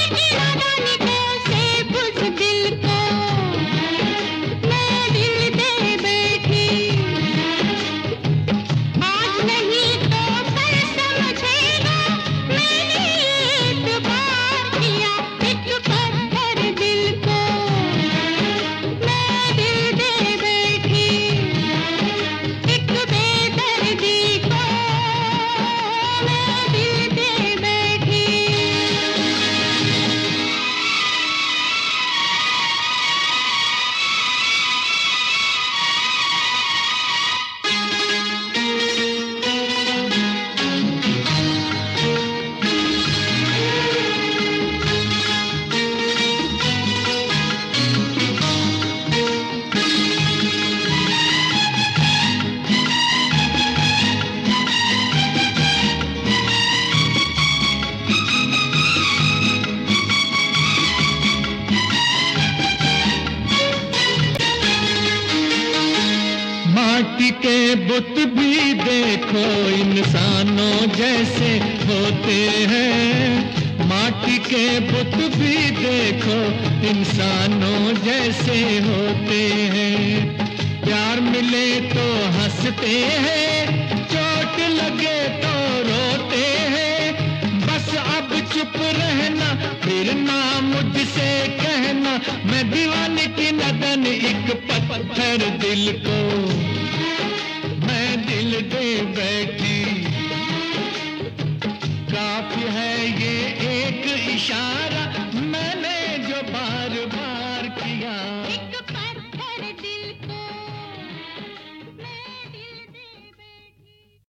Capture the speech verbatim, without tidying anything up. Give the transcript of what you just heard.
माटी के बुत भी देखो इंसानों जैसे होते हैं। माटी के बुत भी देखो इंसानों जैसे होते हैं। प्यार मिले तो हंसते हैं, चोट लगे तो रोते हैं। बस अब चुप रहना, फिर ना मुझसे कहना, मैं दीवाने की नदन एक पत्थर दिल को मैं दिल दे बैठी। काफी है ये एक इशारा मैंने जो बार बार किया।